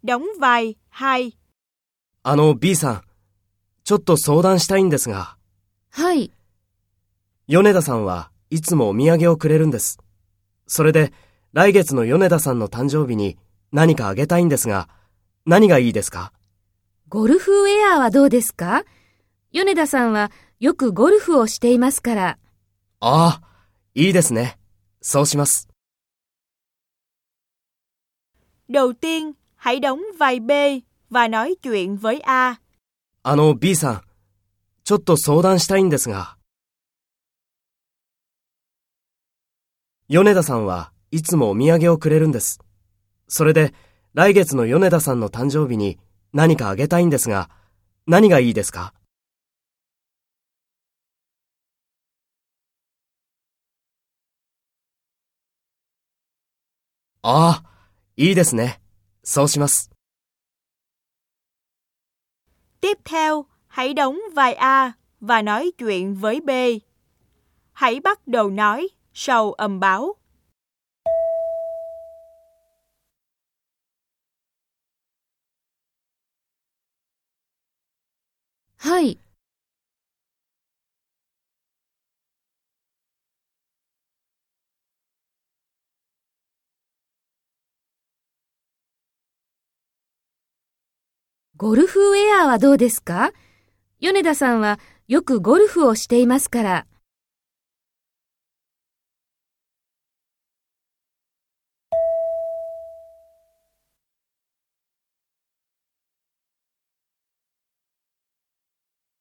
đóng vai 2。 B さん、ちょっと相談したいんですが。 はい。 米田さんはいつもお土産をくれるんです。それで、来月の米田さんの誕生日に何かあげたいんですが、何がいいですか？ ゴルフウェアはどうですか？米田さんはよくゴルフをしていますから。 ああ、いいですね。そうします。 Đầu tiên, hãy đóng vai B và nói chuyện với A。 B さん、ちょっと相談したいんですが。米田さんはいつもお土産をくれるんです。それで、来月の米田さんの誕生日に何かあげたいんですが、何がいいですか？ああ、いいですね。そうします。 Tiếp theo, hãy đóng vai A và nói chuyện với B. Hãy bắt đầu nói sau âm báo. はい。ゴルフウェアはどうですか？米田さんはよくゴルフをしていますから。